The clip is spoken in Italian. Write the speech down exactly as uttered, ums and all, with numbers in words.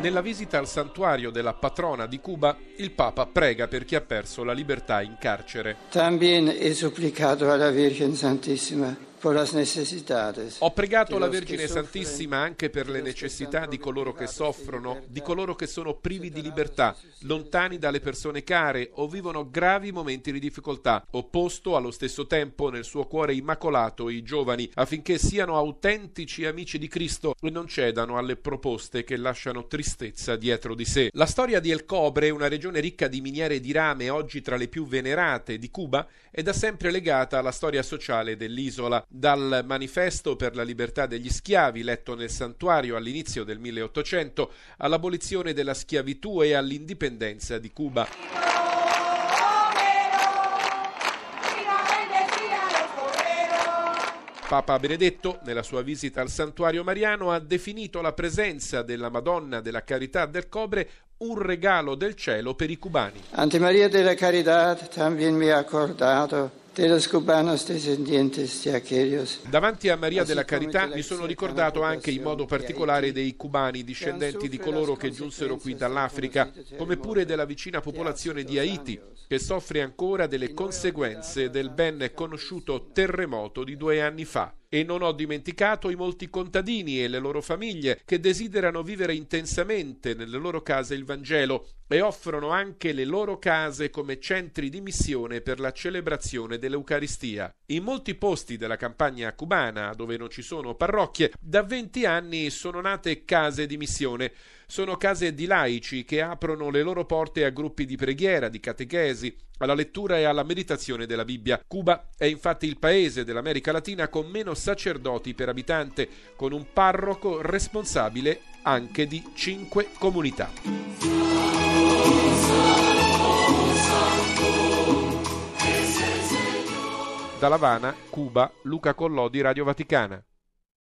Nella visita al santuario della patrona di Cuba, il Papa prega per chi ha perso la libertà in carcere. También he suplicado a la Virgen Santísima por las necesidades. Ho pregato la Vergine Santissima anche per le necessità di coloro che soffrono, di coloro che sono privi di libertà, lontani dalle persone care o vivono gravi momenti di difficoltà. Ho posto allo stesso tempo nel suo cuore immacolato i giovani, affinché siano autentici amici di Cristo e non cedano alle proposte che lasciano tristezza dietro di sé. La storia di El Cobre, una regione ricca di miniere di rame, oggi tra le più venerate di Cuba, è da sempre legata alla storia sociale dell'isola. Dal manifesto per la libertà degli schiavi, letto nel santuario all'inizio del milleottocento, all'abolizione della schiavitù e all'indipendenza di Cuba. Papa Benedetto, nella sua visita al santuario mariano, ha definito la presenza della Madonna della Carità del Cobre un regalo del cielo per i cubani. Ante María de la Caridad también me ha acordado de los cubanos descendientes de aquellos. Davanti a Maria della Carità mi sono ricordato anche in modo particolare dei cubani discendenti di coloro che giunsero qui dall'Africa, come pure della vicina popolazione di Haiti, che soffre ancora delle conseguenze del ben conosciuto terremoto di due anni fa. E non ho dimenticato i molti contadini e le loro famiglie che desiderano vivere intensamente nelle loro case il Vangelo e offrono anche le loro case come centri di missione per la celebrazione dell'Eucaristia. In molti posti della campagna cubana, dove non ci sono parrocchie, da venti anni sono nate case di missione. Sono case di laici che aprono le loro porte a gruppi di preghiera, di catechesi, alla lettura e alla meditazione della Bibbia. Cuba è infatti il paese dell'America Latina con meno sacerdoti per abitante, con un parroco responsabile anche di cinque comunità. Da La Habana, Cuba, Luca Collodi, Radio Vaticana.